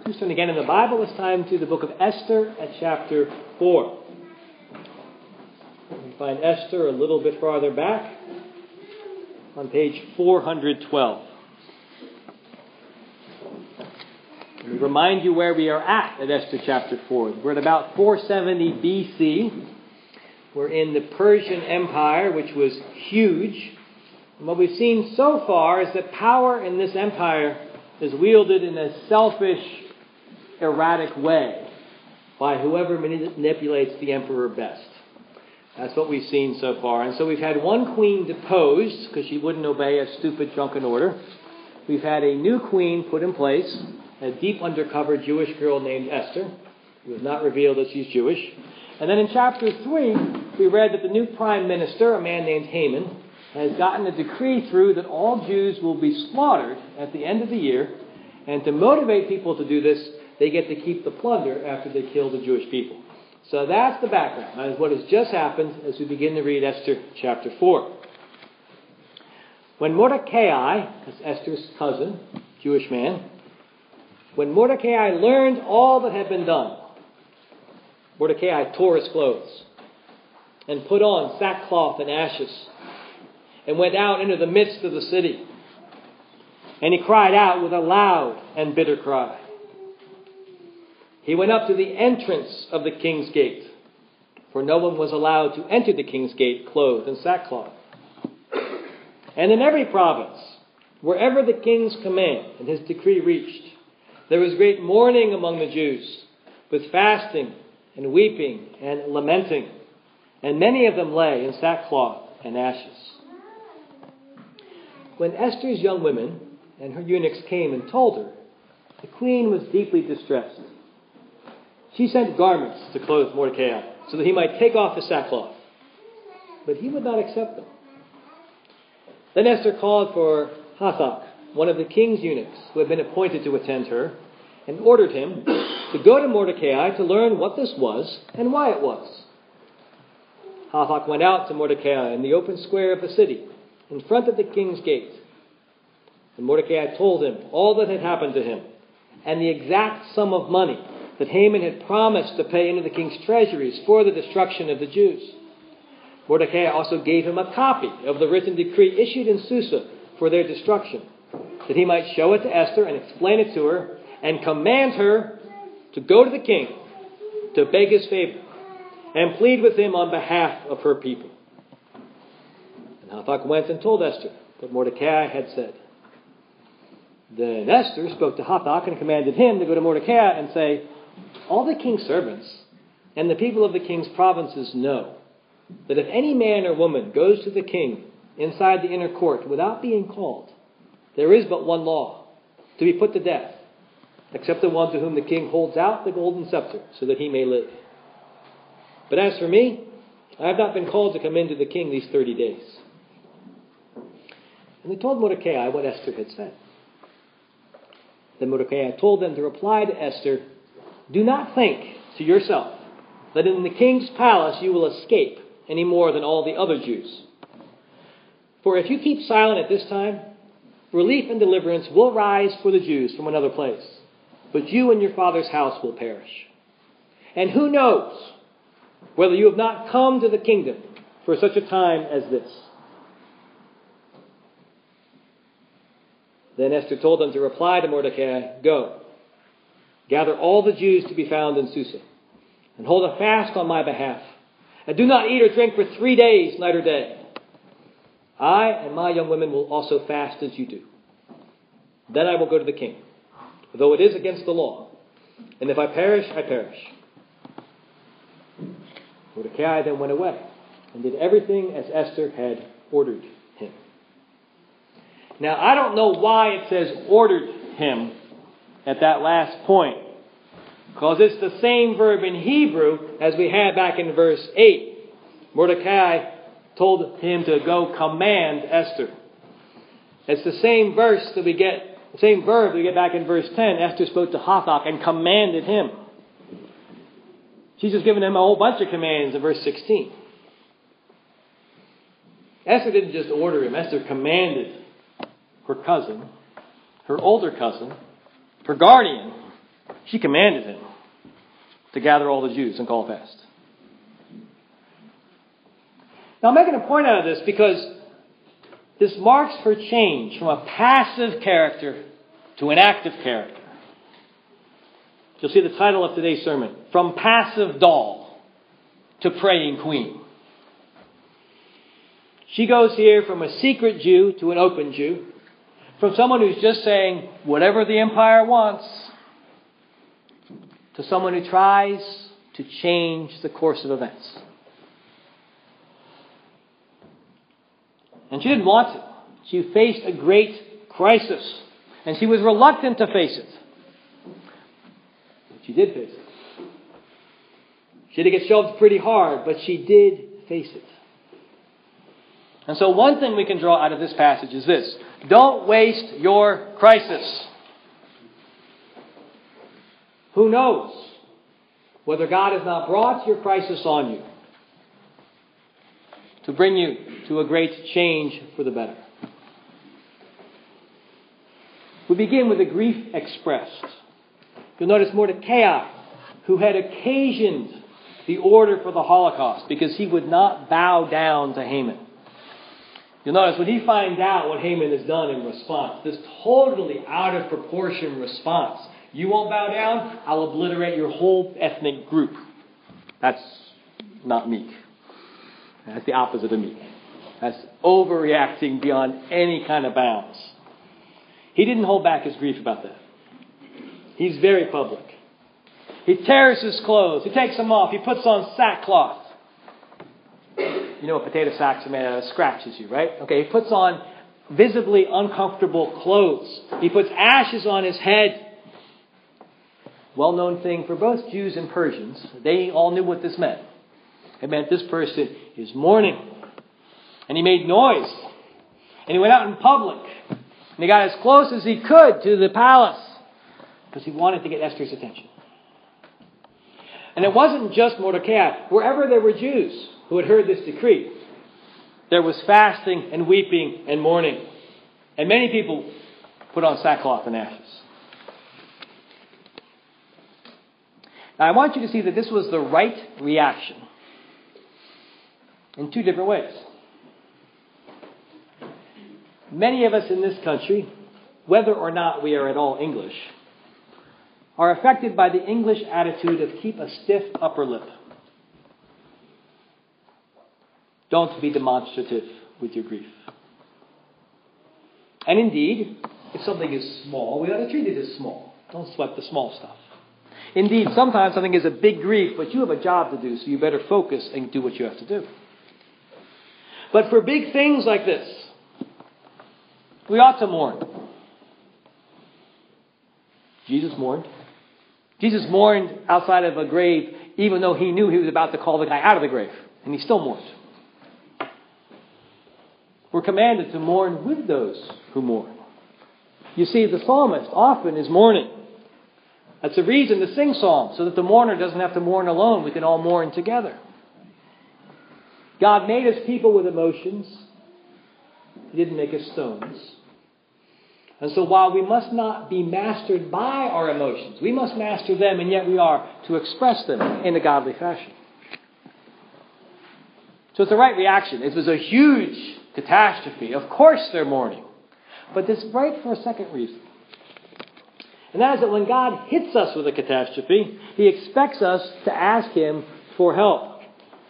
Please turn again in the Bible, this time to the book of Esther at chapter 4. We find Esther a little bit farther back on page 412. Let me remind you where we are at Esther chapter 4. We're at about 470 BC. We're in the Persian Empire, which was huge. And what we've seen so far is that power in this empire is wielded in a selfish, erratic way by whoever manipulates the emperor best. That's what we've seen so far. And so we've had one queen deposed because she wouldn't obey a stupid drunken order. We've had a new queen put in place, a deep undercover Jewish girl named Esther, who has not revealed that she's Jewish. And then in chapter 3, we read that the new prime minister, a man named Haman, has gotten a decree through that all Jews will be slaughtered at the end of the year. And to motivate people to do this, they get to keep the plunder after they kill the Jewish people. So that's the background. That is what has just happened as we begin to read Esther chapter 4. When Mordecai, that's Esther's cousin, Jewish man, when Mordecai learned all that had been done, Mordecai tore his clothes and put on sackcloth and ashes and went out into the midst of the city. And he cried out with a loud and bitter cry. He went up to the entrance of the king's gate, for no one was allowed to enter the king's gate clothed in sackcloth. And in every province, wherever the king's command and his decree reached, there was great mourning among the Jews, with fasting and weeping and lamenting, and many of them lay in sackcloth and ashes. When Esther's young women and her eunuchs came and told her, the queen was deeply distressed. She sent garments to clothe Mordecai so that he might take off his sackcloth. But he would not accept them. Then Esther called for Hathach, one of the king's eunuchs who had been appointed to attend her, and ordered him to go to Mordecai to learn what this was and why it was. Hathach went out to Mordecai in the open square of the city, in front of the king's gate. And Mordecai told him all that had happened to him, and the exact sum of money that Haman had promised to pay into the king's treasuries for the destruction of the Jews. Mordecai also gave him a copy of the written decree issued in Susa for their destruction, that he might show it to Esther and explain it to her, and command her to go to the king to beg his favor and plead with him on behalf of her people. And Hathach went and told Esther what Mordecai had said. Then Esther spoke to Hathach and commanded him to go to Mordecai and say, all the king's servants and the people of the king's provinces know that if any man or woman goes to the king inside the inner court without being called, there is but one law, to be put to death, except the one to whom the king holds out the golden scepter so that he may live. But as for me, I have not been called to come into the king these 30 days. And they told Mordecai what Esther had said. Then Mordecai told them to reply to Esther, do not think to yourself that in the king's palace you will escape any more than all the other Jews. For if you keep silent at this time, relief and deliverance will rise for the Jews from another place, but you and your father's house will perish. And who knows whether you have not come to the kingdom for such a time as this. Then Esther told them to reply to Mordecai, go, gather all the Jews to be found in Susa, and hold a fast on my behalf, and do not eat or drink for 3 days, night or day. I and my young women will also fast as you do. Then I will go to the king, though it is against the law. And if I perish, I perish. Mordecai then went away and did everything as Esther had ordered him. Now, I don't know why it says ordered him at that last point, because it's the same verb in Hebrew as we had back in verse 8. Mordecai told him to go command Esther. It's the same verse that we get, the same verb we get back in verse 10. Esther spoke to Hathach and commanded him. She's just given him a whole bunch of commands in verse 16. Esther didn't just order him. Esther commanded her cousin, her older cousin, her guardian, She commanded him to gather all the Jews and call a fast. Now I'm making a point out of this because this marks her change from a passive character to an active character. You'll see the title of today's sermon, From Passive Doll to Praying Queen. She goes here from a secret Jew to an open Jew, from someone who's just saying whatever the empire wants, to someone who tries to change the course of events. And she didn't want to. She faced a great crisis, and she was reluctant to face it. But she did face it. She had to get shoved pretty hard, but she did face it. And so one thing we can draw out of this passage is this. Don't waste your crisis. Who knows whether God has not brought your crisis on you to bring you to a great change for the better. We begin with a grief expressed. You'll notice Mordecai, who had occasioned the order for the Holocaust because he would not bow down to Haman. You'll notice when he finds out what Haman has done in response, this totally out of proportion response. You won't bow down, I'll obliterate your whole ethnic group. That's not meek. That's the opposite of meek. That's overreacting beyond any kind of bounds. He didn't hold back his grief about that. He's very public. He tears his clothes. He takes them off. He puts on sackcloth. You know what potato sacks are made out of? Scratches you, right? Okay, he puts on visibly uncomfortable clothes. He puts ashes on his head. Well-known thing for both Jews and Persians. They all knew what this meant. It meant this person is mourning. And he made noise. And he went out in public. And he got as close as he could to the palace because he wanted to get Esther's attention. And it wasn't just Mordecai. Wherever there were Jews who had heard this decree, there was fasting and weeping and mourning. And many people put on sackcloth and ashes. Now I want you to see that this was the right reaction in two different ways. Many of us in this country, whether or not we are at all English, are affected by the English attitude of keep a stiff upper lip. Don't be demonstrative with your grief. And indeed, if something is small, we ought to treat it as small. Don't sweat the small stuff. Indeed, sometimes something is a big grief, but you have a job to do, so you better focus and do what you have to do. But for big things like this, we ought to mourn. Jesus mourned. Jesus mourned outside of a grave, even though he knew he was about to call the guy out of the grave. And he still mourned. We're commanded to mourn with those who mourn. You see, the psalmist often is mourning. That's a reason to sing psalms, so that the mourner doesn't have to mourn alone. We can all mourn together. God made us people with emotions. He didn't make us stones. And so while we must not be mastered by our emotions, we must master them, and yet we are to express them in a godly fashion. So it's the right reaction. It was a huge catastrophe. Of course they're mourning. But it's right for a second reason. And that is that when God hits us with a catastrophe, He expects us to ask Him for help.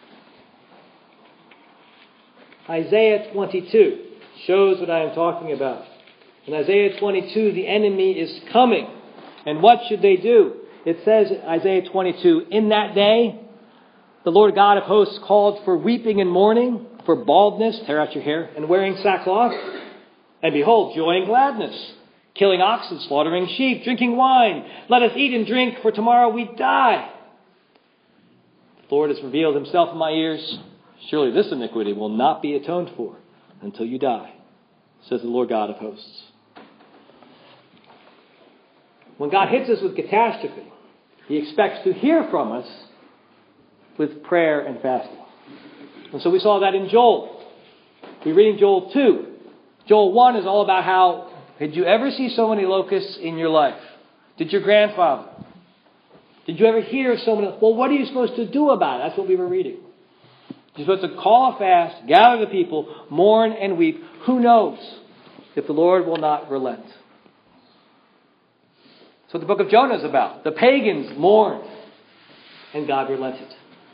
Isaiah 22 shows what I am talking about. In Isaiah 22, the enemy is coming. And what should they do? It says in Isaiah 22, in that day, the Lord God of hosts called for weeping and mourning, for baldness, tear out your hair, and wearing sackcloth. And behold, joy and gladness, killing oxen, slaughtering sheep, drinking wine. Let us eat and drink, for tomorrow we die. The Lord has revealed Himself in my ears. Surely this iniquity will not be atoned for until you die, says the Lord God of hosts. When God hits us with catastrophe, He expects to hear from us with prayer and fasting. And so we saw that in Joel. We're reading Joel 2. Joel 1 is all about how, did you ever see so many locusts in your life? Did your grandfather? Did you ever hear of someone? Well, what are you supposed to do about it? That's what we were reading. You're supposed to call a fast, gather the people, mourn and weep. Who knows if the Lord will not relent? That's what the book of Jonah is about. The pagans mourned, and God relented.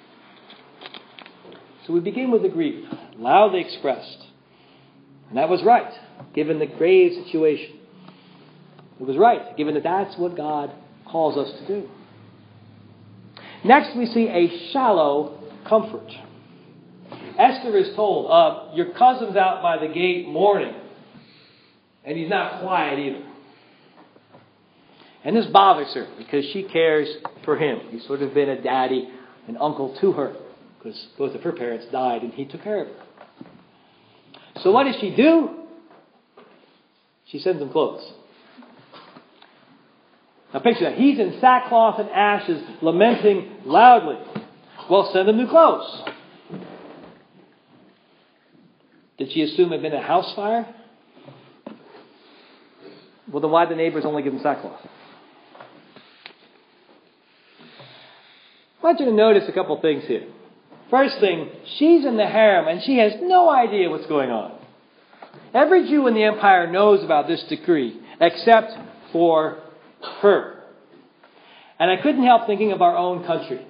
So we begin with the grief, loudly expressed. And that was right, given the grave situation. It was right, given that that's what God calls us to do. Next, we see a shallow comfort. Esther is told, your cousin's out by the gate mourning, and he's not quiet either. And this bothers her because she cares for him. He's sort of been a daddy, an uncle to her, because both of her parents died and he took care of her. So what does she do? She sends him clothes. Now picture that. He's in sackcloth and ashes, lamenting loudly. Well, send him new clothes. Did she assume it had been a house fire? Well, then why did the neighbors only give him sackcloth? I want you to notice a couple things here. First thing, she's in the harem and she has no idea what's going on. Every Jew in the empire knows about this decree, except for her. And I couldn't help thinking of our own country.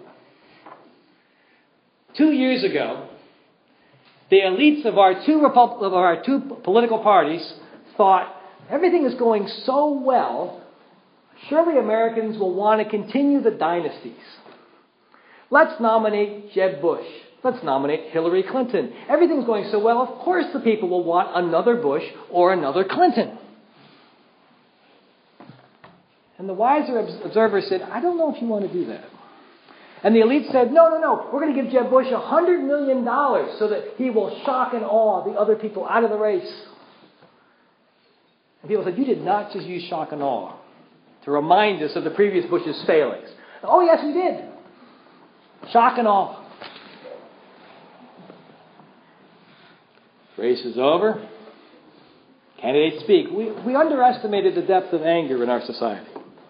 2 years ago, the elites of our two political parties thought everything is going so well, surely Americans will want to continue the dynasties. Let's nominate Jeb Bush. Let's nominate Hillary Clinton. Everything's going so well, of course the people will want another Bush or another Clinton. And the wiser observer said, I don't know if you want to do that. And the elite said, no, we're going to give Jeb Bush $100 million so that he will shock and awe the other people out of the race. And people said, you did not just use shock and awe to remind us of the previous Bush's failings. Oh, yes, we did. Shock and awe. Race is over. Candidates speak. We underestimated the depth of anger in our society.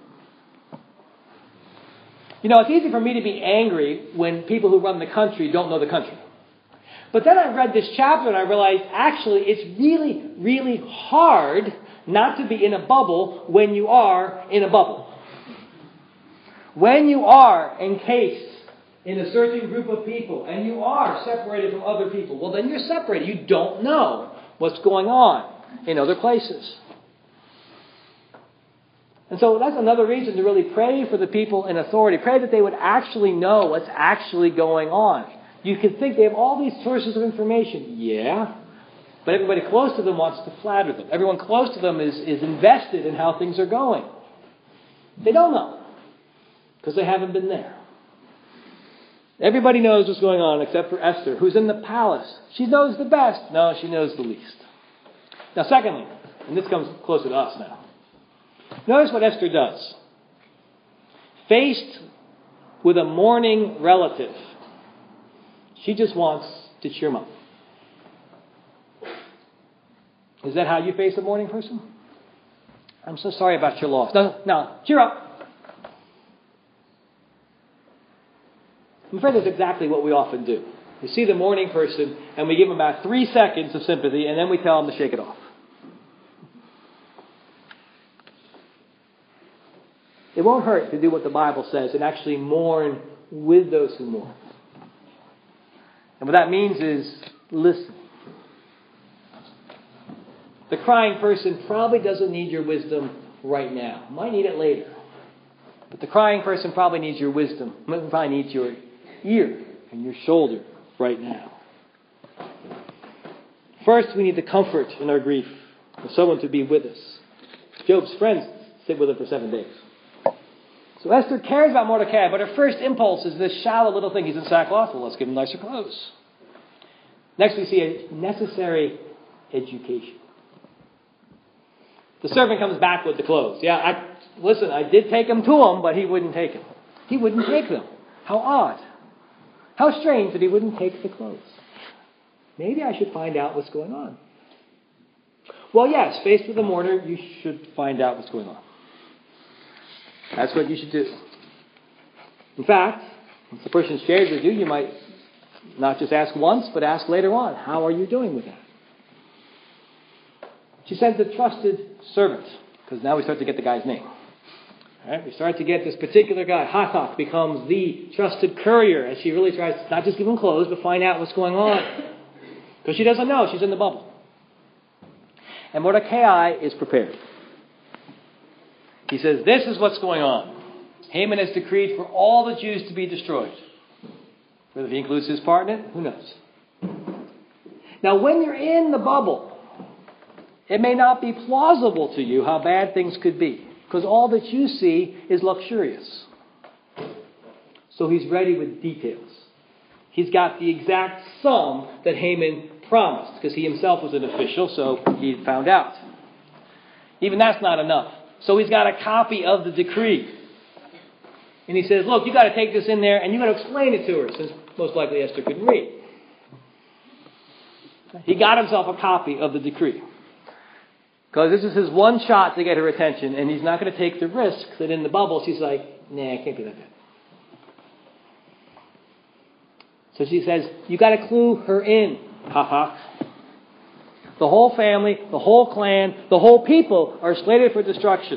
You know, it's easy for me to be angry when people who run the country don't know the country. But then I read this chapter and I realized actually it's really, really hard not to be in a bubble when you are in a bubble. When you are encased in a certain group of people and you are separated from other people, well, then you're separated. You don't know what's going on in other places. And so that's another reason to really pray for the people in authority. Pray that they would actually know what's actually going on. You can think they have all these sources of information. Yeah. But everybody close to them wants to flatter them. Everyone close to them is invested in how things are going. They don't know because they haven't been there. Everybody knows what's going on except for Esther, who's in the palace. She knows the best. No, she knows the least. Now, secondly, and this comes closer to us now. Notice what Esther does. Faced with a mourning relative, she just wants to cheer him up. Is that how you face a mourning person? I'm so sorry about your loss. No, cheer up. I'm afraid that's exactly what we often do. We see the mourning person and we give them about 3 seconds of sympathy and then we tell them to shake it off. It won't hurt to do what the Bible says and actually mourn with those who mourn. And what that means is listen. The crying person probably doesn't need your wisdom right now. Might need it later. But the crying person probably needs your wisdom. Probably needs your ear and your shoulder right now. First, we need the comfort in our grief of someone to be with us. Job's friends sit with him for 7 days. So Esther cares about Mordecai, but her first impulse is this shallow little thing. He's in sackcloth. Well, let's give him nicer clothes. Next, we see a necessary education. The servant comes back with the clothes. Yeah, I did take them to him, but he wouldn't take them. He wouldn't take them. How odd. How strange that he wouldn't take the clothes. Maybe I should find out what's going on. Well, yes, faced with a mourner, you should find out what's going on. That's what you should do. In fact, if the person shares with you, you might not just ask once, but ask later on, how are you doing with that? She sends a trusted servant, because now we start to get the guy's name. All right, we start to get this particular guy. Hathach becomes the trusted courier as she really tries to not just give him clothes, but find out what's going on. Because she doesn't know. She's in the bubble. And Mordecai is prepared. He says, this is what's going on. Haman has decreed for all the Jews to be destroyed. Whether he includes his part in it, who knows? Now, when you're in the bubble, it may not be plausible to you how bad things could be. Because all that you see is luxurious. So he's ready with details. He's got the exact sum that Haman promised. Because he himself was an official, so he found out. Even that's not enough. So he's got a copy of the decree. And he says, look, you've got to take this in there and you've got to explain it to her. Since most likely Esther couldn't read. He got himself a copy of the decree. Because this is his one shot to get her attention, and he's not going to take the risk that in the bubble she's like, nah, I can't do that bad. So she says, you got to clue her in, Hathach. The whole family, the whole clan, the whole people are slated for destruction.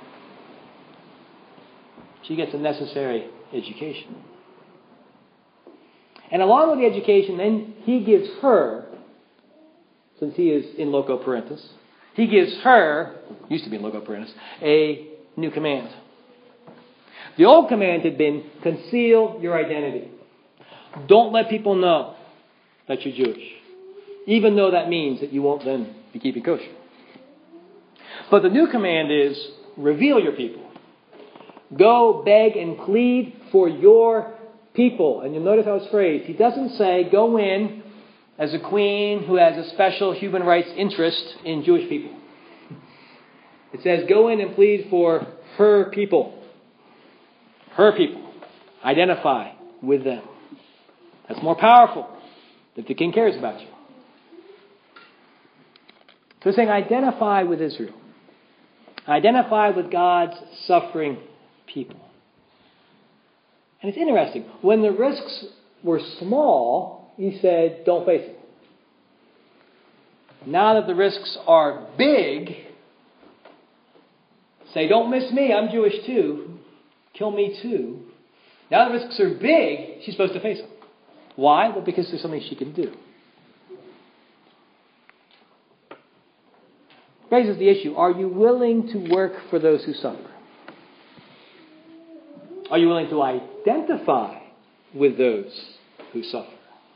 She gets a necessary education. And along with the education, then he gives her, since he is in loco parentis, he gives her, used to be in loco parentis, a new command. The old command had been, conceal your identity. Don't let people know that you're Jewish. Even though that means that you won't then be keeping kosher. But the new command is, reveal your people. Go beg and plead for your people. And you'll notice how it's phrased. He doesn't say, go in as a queen who has a special human rights interest in Jewish people. It says, go in and plead for her people. Her people. Identify with them. That's more powerful if the king cares about you. So it's saying, identify with Israel. Identify with God's suffering people. And it's interesting. When the risks were small, he said, don't face it. Now that the risks are big, say, don't miss me, I'm Jewish too. Kill me too. Now the risks are big, she's supposed to face them. Why? Well, because there's something she can do. Raises the issue, are you willing to work for those who suffer? Are you willing to identify with those who suffer?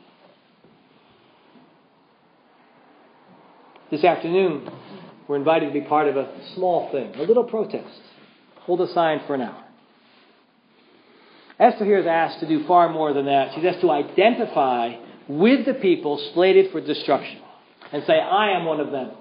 This afternoon, we're invited to be part of a small thing, a little protest. Hold a sign for an hour. Esther here is asked to do far more than that. She's asked to identify with the people slated for destruction and say, I am one of them.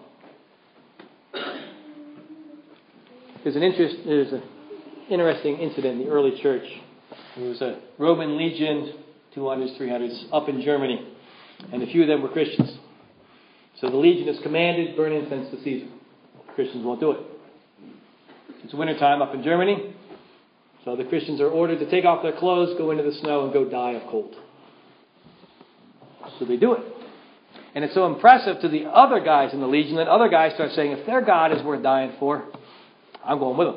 There's an interesting incident in the early church. There was a Roman legion, 200s, 300s, up in Germany, and a few of them were Christians. So the legion is commanded, burn incense to Caesar. Christians won't do it. It's wintertime up in Germany, so the Christians are ordered to take off their clothes, go into the snow, and go die of cold. So they do it. And it's so impressive to the other guys in the legion that other guys start saying, if their God is worth dying for, I'm going with them.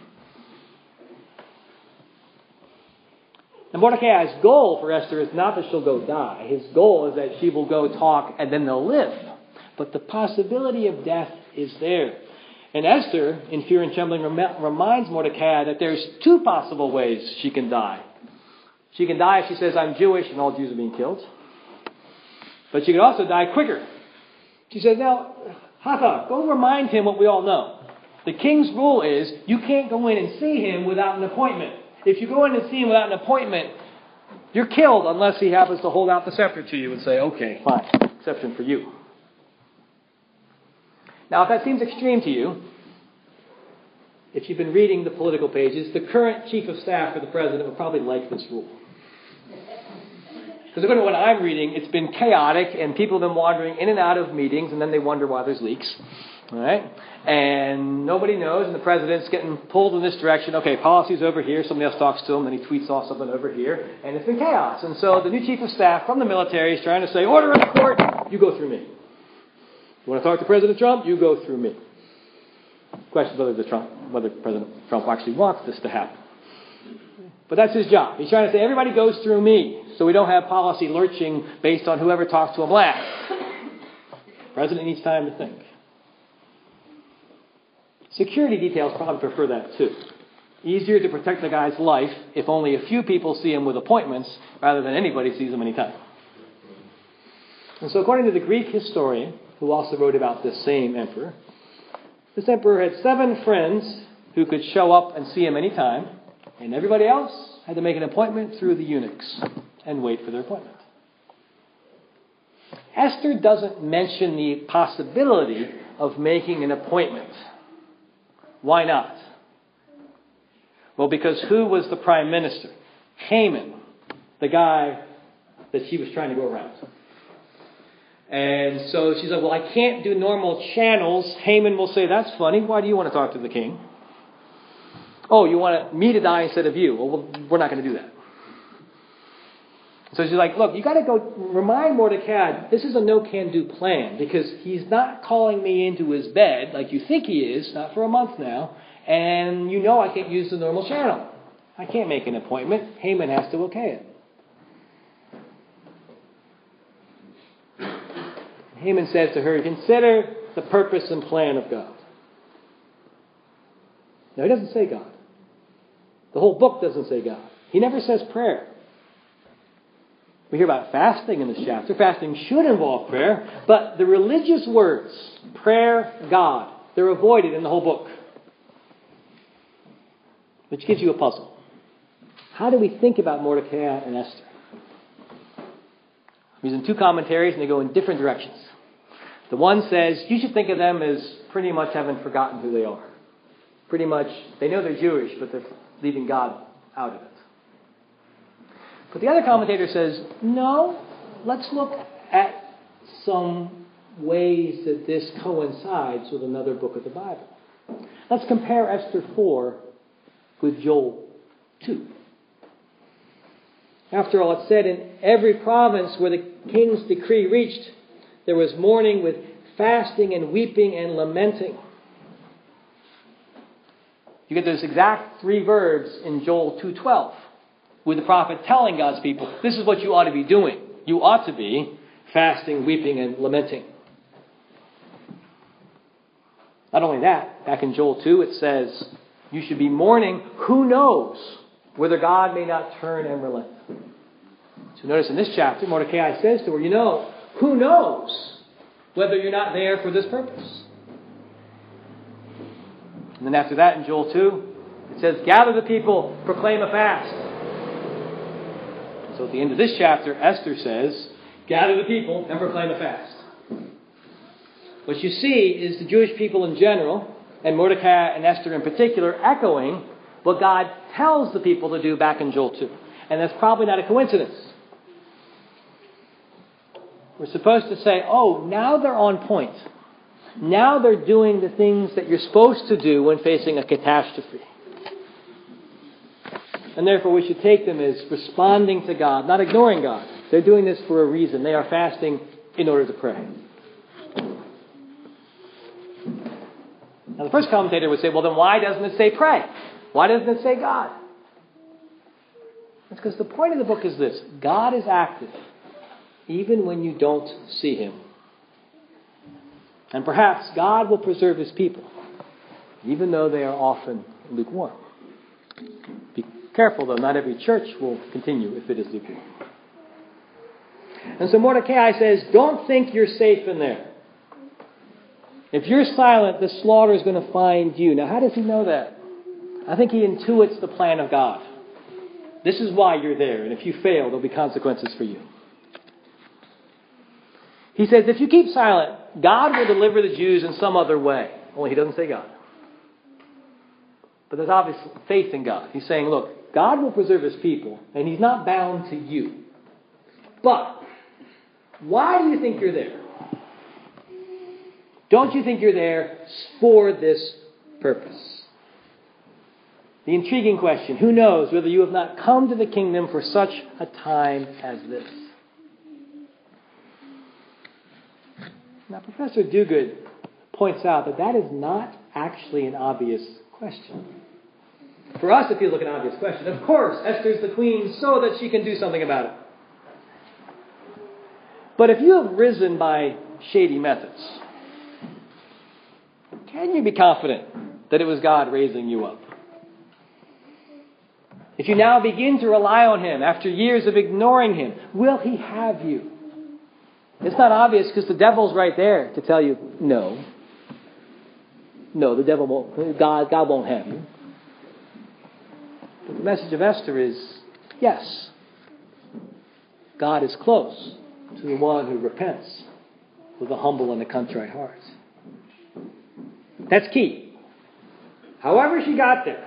And Mordecai's goal for Esther is not that she'll go die. His goal is that she will go talk and then they'll live. But the possibility of death is there. And Esther, in fear and trembling, reminds Mordecai that there's two possible ways she can die. She can die if she says, I'm Jewish and all Jews are being killed. But she could also die quicker. She says, now, Hathach, go remind him what we all know. The king's rule is you can't go in and see him without an appointment. If you go in and see him without an appointment, you're killed unless he happens to hold out the scepter to you and say, okay, fine, exception for you. Now, if that seems extreme to you, if you've been reading the political pages, the current chief of staff for the president would probably like this rule. Because according to what I'm reading, it's been chaotic and people have been wandering in and out of meetings and then they wonder why there's leaks. All right? And nobody knows, and the president's getting pulled in this direction. Okay, policy's over here. Somebody else talks to him, then he tweets off something over here, and it's been chaos. And so the new chief of staff from the military is trying to say, order in the court, you go through me. You want to talk to President Trump? You go through me. Question whether President Trump actually wants this to happen. But that's his job. He's trying to say, everybody goes through me, so we don't have policy lurching based on whoever talks to him last. The president needs time to think. Security details probably prefer that too. Easier to protect the guy's life if only a few people see him with appointments rather than anybody sees him anytime. And so according to the Greek historian, who also wrote about this same emperor, this emperor had 7 friends who could show up and see him anytime, and everybody else had to make an appointment through the eunuchs and wait for their appointment. Esther doesn't mention the possibility of making an appointment. Why not? Well, because who was the prime minister? Haman, the guy that she was trying to go around. And so she's like, well, I can't do normal channels. Haman will say, that's funny. Why do you want to talk to the king? Oh, you want me to die instead of you? Well, we're not going to do that. So she's like, look, you got to go remind Mordecai, this is a no-can-do plan because he's not calling me into his bed like you think he is, not for a month now, and you know I can't use the normal channel. I can't make an appointment. Haman has to okay it. Haman says to her, consider the purpose and plan of God. Now, he doesn't say God. The whole book doesn't say God. He never says prayer. We hear about fasting in this chapter. Fasting should involve prayer, but the religious words, prayer, God, they're avoided in the whole book. Which gives you a puzzle. How do we think about Mordecai and Esther? I'm using 2 commentaries and they go in different directions. The one says, you should think of them as pretty much having forgotten who they are. Pretty much, they know they're Jewish, but they're leaving God out of it. But the other commentator says, no, let's look at some ways that this coincides with another book of the Bible. Let's compare Esther 4 with Joel 2. After all, it said in every province where the king's decree reached, there was mourning with fasting and weeping and lamenting. You get those exact 3 verbs in Joel 2:12. With the prophet telling God's people, this is what you ought to be doing. You ought to be fasting, weeping, and lamenting. Not only that, back in Joel 2 it says, you should be mourning. Who knows whether God may not turn and relent? So notice in this chapter, Mordecai says to her, who knows whether you're not there for this purpose? And then after that in Joel 2, it says, gather the people, proclaim a fast. So at the end of this chapter, Esther says, gather the people and proclaim a fast. What you see is the Jewish people in general, and Mordecai and Esther in particular, echoing what God tells the people to do back in Joel 2. And that's probably not a coincidence. We're supposed to say, oh, now they're on point. Now they're doing the things that you're supposed to do when facing a catastrophe. And therefore we should take them as responding to God, not ignoring God. They're doing this for a reason. They are fasting in order to pray. Now the first commentator would say, well then why doesn't it say pray? Why doesn't it say God? It's because the point of the book is this. God is active even when you don't see Him. And perhaps God will preserve His people even though they are often lukewarm. Be careful, though. Not every church will continue if it is lukewarm. And so Mordecai says, don't think you're safe in there. If you're silent, the slaughter is going to find you. Now, how does he know that? I think he intuits the plan of God. This is why you're there. And if you fail, there'll be consequences for you. He says, if you keep silent, God will deliver the Jews in some other way. Only he doesn't say God. But there's obvious faith in God. He's saying, look, God will preserve His people, and He's not bound to you. But why do you think you're there? Don't you think you're there for this purpose? The intriguing question, who knows whether you have not come to the kingdom for such a time as this? Now, Professor Duguid points out that that is not actually an obvious question. For us, it feels like an obvious question. Of course, Esther's the queen so that she can do something about it. But if you have risen by shady methods, can you be confident that it was God raising you up? If you now begin to rely on Him after years of ignoring Him, will He have you? It's not obvious because the devil's right there to tell you, no. No, the devil won't, God won't have you. But the message of Esther is, yes, God is close to the one who repents with a humble and a contrite heart. That's key. However she got there,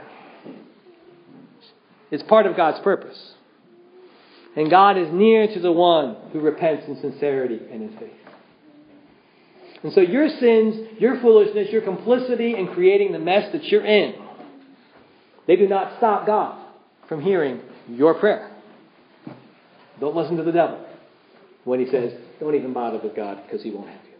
it's part of God's purpose. And God is near to the one who repents in sincerity and in faith. And so your sins, your foolishness, your complicity in creating the mess that you're in, they do not stop God from hearing your prayer. Don't listen to the devil when he says, don't even bother with God because He won't have you.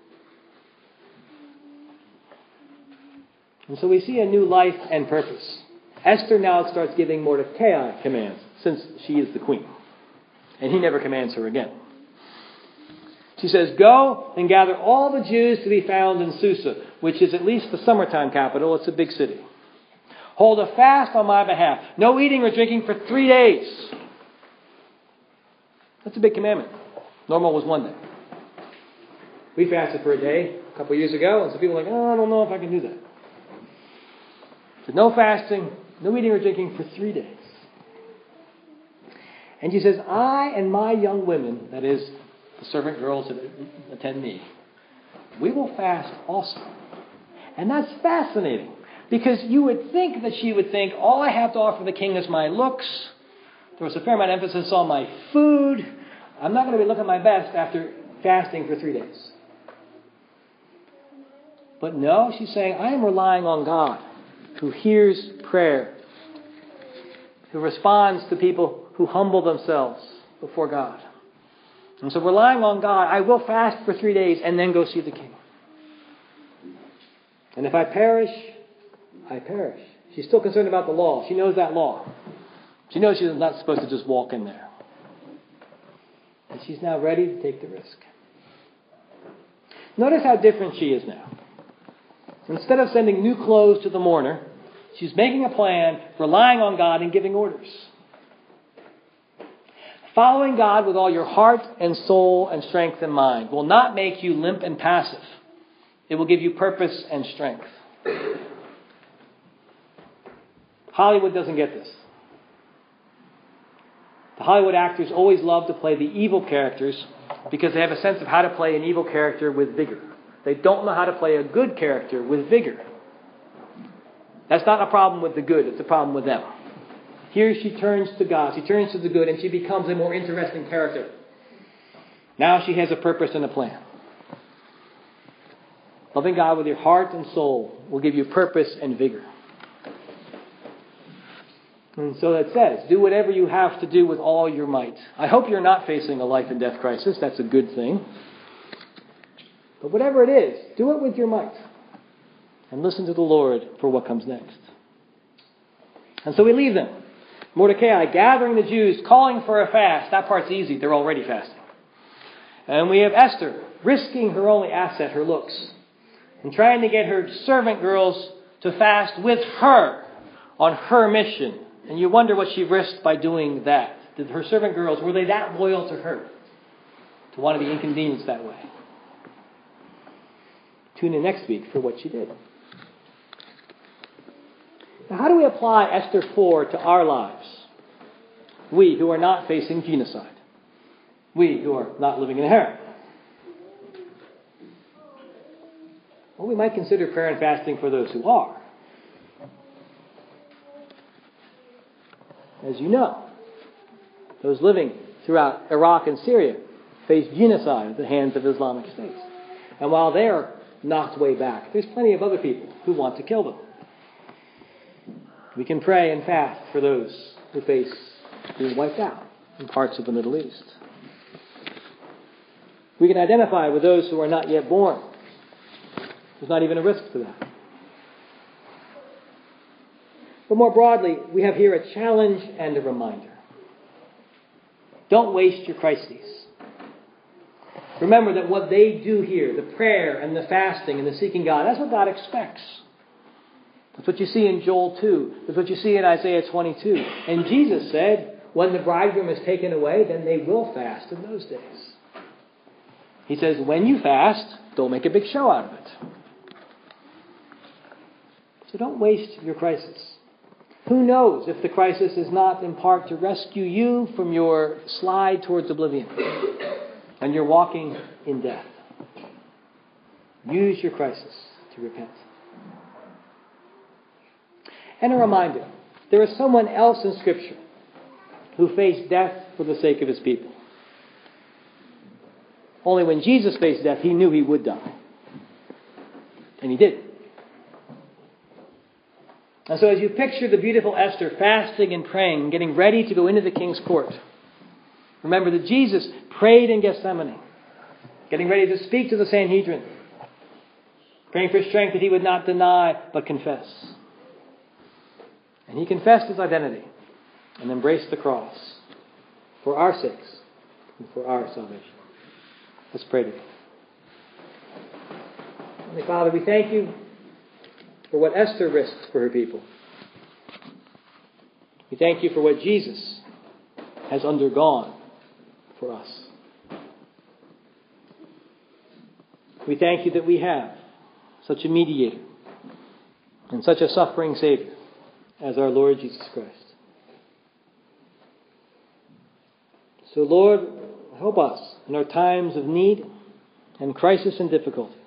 And so we see a new life and purpose. Esther now starts giving Mordecai commands since she is the queen. And he never commands her again. She says, go and gather all the Jews to be found in Susa, which is at least the summertime capital. It's a big city. Hold a fast on my behalf. No eating or drinking for 3 days. That's a big commandment. Normal was 1 day. We fasted for a day a couple of years ago, and some people are like, oh, I don't know if I can do that. So no fasting, no eating or drinking for 3 days. And she says, I and my young women, that is, the servant girls that attend me, we will fast also. And that's fascinating. Because you would think that she would think, all I have to offer the king is my looks. There was a fair amount of emphasis on my food. I'm not going to be looking my best after fasting for 3 days. But no, she's saying, I am relying on God, who hears prayer, who responds to people who humble themselves before God. And so relying on God, I will fast for 3 days and then go see the king. And if I perish, I perish. She's still concerned about the law. She knows that law. She knows she's not supposed to just walk in there. And she's now ready to take the risk. Notice how different she is now. Instead of sending new clothes to the mourner, she's making a plan, relying on God, and giving orders. Following God with all your heart and soul and strength and mind will not make you limp and passive. It will give you purpose and strength. Hollywood doesn't get this. The Hollywood actors always love to play the evil characters because they have a sense of how to play an evil character with vigor. They don't know how to play a good character with vigor. That's not a problem with the good, it's a problem with them. Here she turns to God, she turns to the good, and she becomes a more interesting character. Now she has a purpose and a plan. Loving God with your heart and soul will give you purpose and vigor. And so it says, do whatever you have to do with all your might. I hope you're not facing a life and death crisis. That's a good thing. But whatever it is, do it with your might. And listen to the Lord for what comes next. And so we leave them. Mordecai gathering the Jews, calling for a fast. That part's easy. They're already fasting. And we have Esther risking her only asset, her looks, and trying to get her servant girls to fast with her on her mission. And you wonder what she risked by doing that. Did her servant girls, were they that loyal to her to want to be inconvenienced that way? Tune in next week for what she did. Now, how do we apply Esther 4 to our lives? We who are not facing genocide. We who are not living in a harem. Well, we might consider prayer and fasting for those who are. As you know, those living throughout Iraq and Syria face genocide at the hands of Islamic states. And while they are knocked way back. There's plenty of other people who want to kill them. We can pray and fast for those who face being wiped out in parts of the Middle East. We can identify with those who are not yet born. There's not even a risk to that. But more broadly, we have here a challenge and a reminder. Don't waste your crises. Remember that what they do here, the prayer and the fasting and the seeking God, that's what God expects. That's what you see in Joel 2. That's what you see in Isaiah 22. And Jesus said, when the bridegroom is taken away, then they will fast in those days. He says, when you fast, don't make a big show out of it. So don't waste your crisis. Who knows if the crisis is not in part to rescue you from your slide towards oblivion and you're walking in death. Use your crisis to repent. And a reminder, there is someone else in Scripture who faced death for the sake of his people. Only when Jesus faced death, he knew he would die. And he did. And so as you picture the beautiful Esther fasting and praying, getting ready to go into the king's court, remember that Jesus prayed in Gethsemane, getting ready to speak to the Sanhedrin, praying for strength that he would not deny but confess. And he confessed his identity and embraced the cross for our sakes and for our salvation. Let's pray together. Heavenly Father, we thank you for what Esther risked for her people. We thank you for what Jesus has undergone for us. We thank you that we have such a mediator and such a suffering Savior as our Lord Jesus Christ. So Lord, help us in our times of need and crisis and difficulty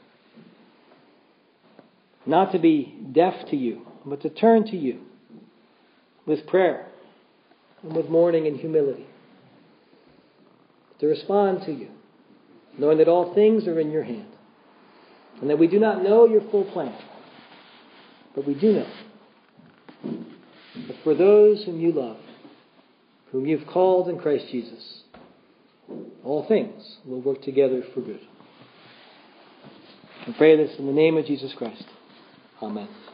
not to be deaf to you, but to turn to you with prayer and with mourning and humility. To respond to you, knowing that all things are in your hand, and that we do not know your full plan, but we do know that for those whom you love, whom you've called in Christ Jesus, all things will work together for good. I pray this in the name of Jesus Christ. Amen.